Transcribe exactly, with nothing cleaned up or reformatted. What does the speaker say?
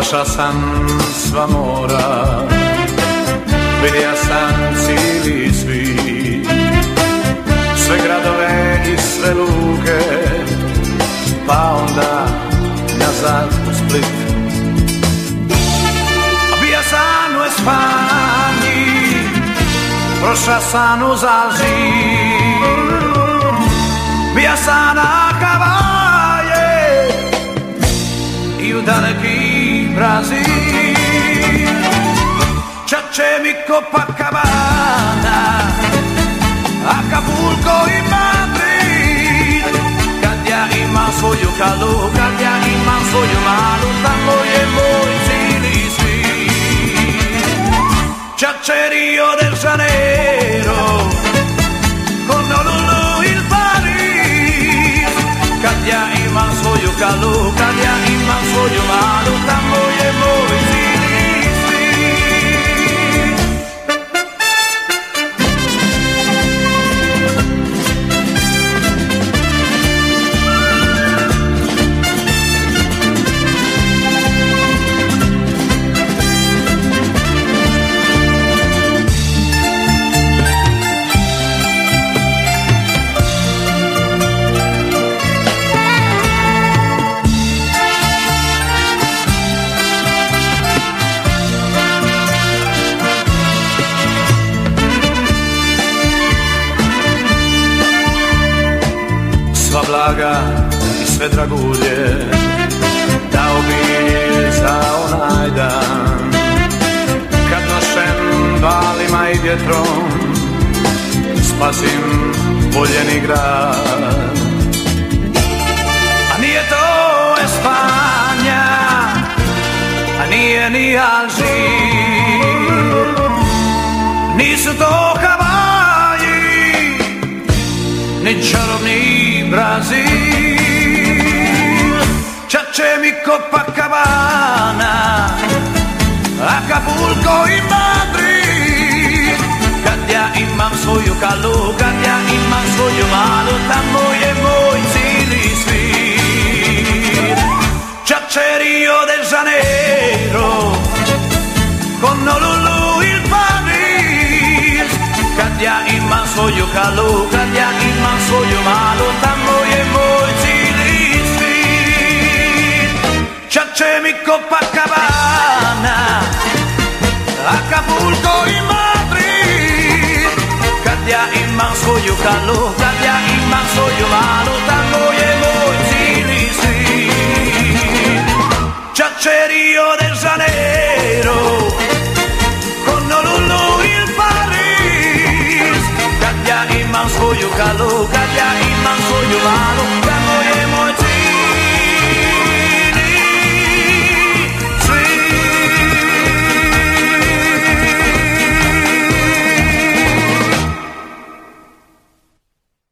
Prošao sam sva mora, vidio sam cijeli svijet, sve gradove i sve luke, pa onda nazad u Split. Bio sam u Espanji, prošao sam uz Alžir, bio sam na Havaje i u daleki Brazil. Čače mi Copacabana, Acapulco i Madrid. Kad ja imam svoju kalu, kad ja imam svoju malu, tamo je moj cijeli svijet. Čače Rio de Janeiro, Honolulu il Paris. Kad ja imam svoju kalu, kad ja imam svoju malu, tamo je moj cijeli svijet. Sva blaga i sve dragulje dao bi za onaj dan, kad nošem valima i vjetrom spasim voljeni grad. A nije to Espanja, a nije ni Alžir, nisu to Havaji, ni čarobni Brazil. Čače mi Copacabana, Acapulco i Madrid. Kad ja imam svoju kalu, kad ja imam svoju malu, tamo je moj cijeli svijet. Čače Rio de Janeiro, Honolulu il Paris. Kad ja imam svoju kalu, kad ja imam svoju malu, tamo je moj cijeli svijet. Čače mi Copacabana, Acapulco i Madrid. Kad ja imam svoju kalu, kad ja imam svoju malu, tamo je moj cijeli svijet. Čače Rio de Janeiro, Honolulu il Paris. Kad ja imam svoju kalu, kad ja imam svoju malu,